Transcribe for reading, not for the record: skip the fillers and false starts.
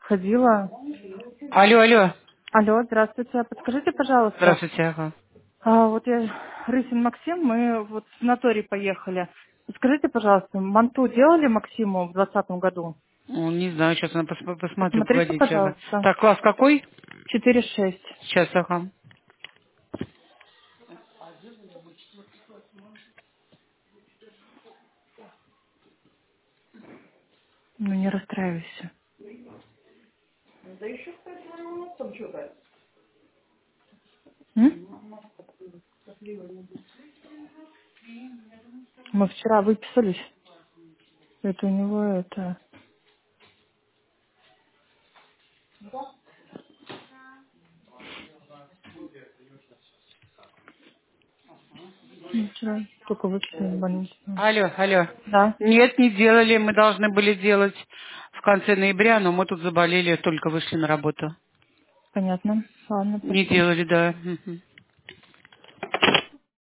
Ходила. Алло, алло. Алло, здравствуйте. Подскажите, пожалуйста. Здравствуйте, ага. Вот я Рысин Максим, мы вот в санаторий поехали. Скажите, пожалуйста, манту делали Максиму в 2020 году? Ну, не знаю, сейчас она посмотрю, Посмотрите, погодите, ага. пожалуйста. Так, класс какой? 4-6. Сейчас, ага. Ну, не расстраивайся. М? Мы вчера выписались. Это у него это... Мы вчера только выписали в больницу. Алло, алло. Да, Нет, не делали, мы должны были делать в конце ноября, но мы тут заболели, только вышли на работу. понятно. Ладно, Не спасибо. делали, да. Мгм.